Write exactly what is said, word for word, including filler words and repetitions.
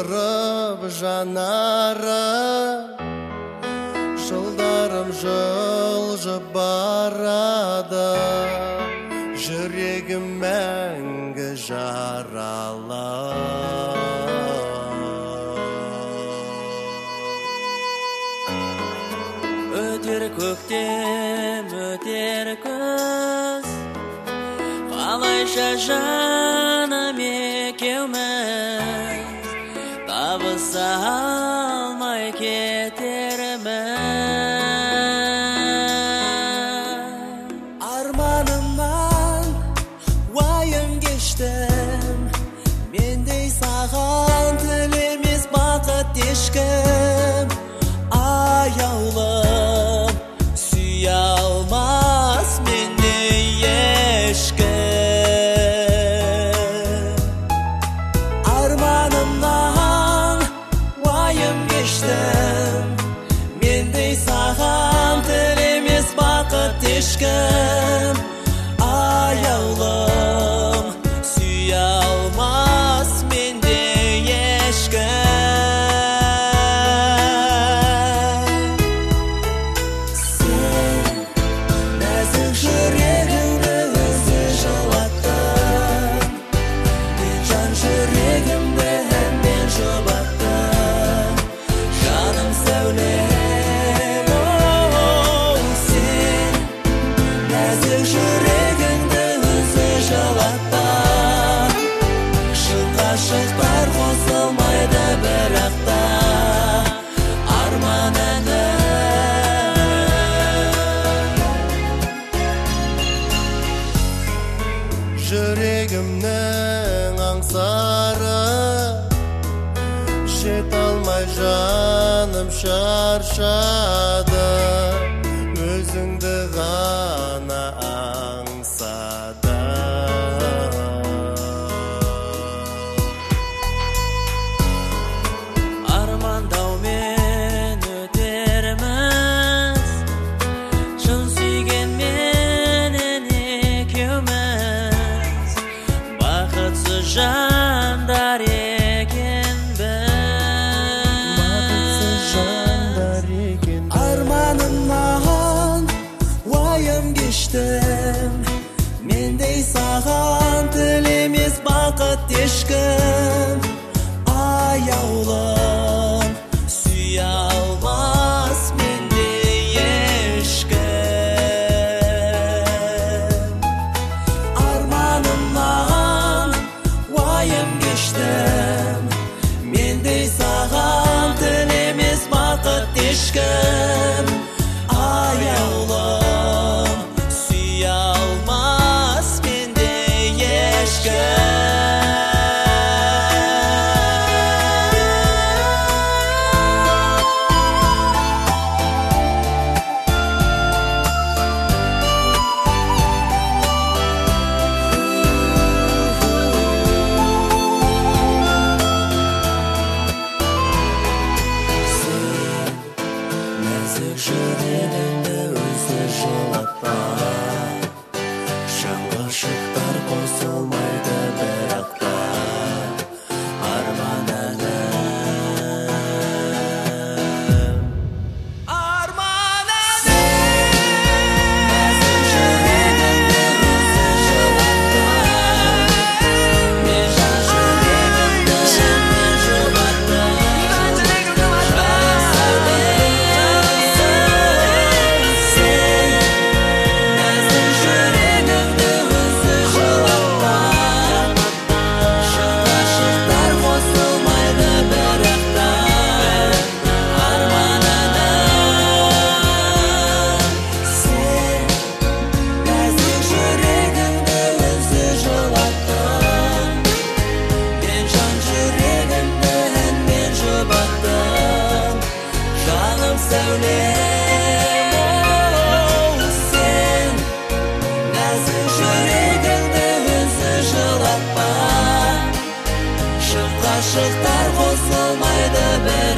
Құлпырып жанары, жылдарым жылжып барады, жүрегім мәңгі жаралы. Өтер көктем, өтер күз, қалайша жаным екеуміз, табыса алмай кетерміз. Арманымнан уайым кештім, мендей саған тілемес бақыт ешкім. Аяулым, сүйе алмас мендей ешкім. Арманымнан уайым кештім, мендей саған тілемес бақыт ешкім. Аяулым, сүйе алмас мендей ешкім. Ғашықтар қосылмайды бірақ та арман әні. Жүрегімнің аңсары, жете алмай жаным шаршады, өзіңді ғана аңсады. Армандаумен өтерміз, шын сүйгенменен екеуміз, бақытсыз жандар екенбіз. Арманымнан уайым кештім, мендей саған тілемес бақыт ешкім. Аяулым, сүйе алмас мендей ешкім. Арманымнан уайым кештім, мендей саған тілемес бақыт ешкім. Аяулым, сүйе алмас мендей ешкім. Жүрегіңді өзі жылатпа, шын ғашықтар қосылмайды бірақ та арман әні. Арман әні. Нәзік жүрегіңді өзі жылатпа, мен жан жүрегімді мен жұбаттым. Ғашықтар қосылмайды бір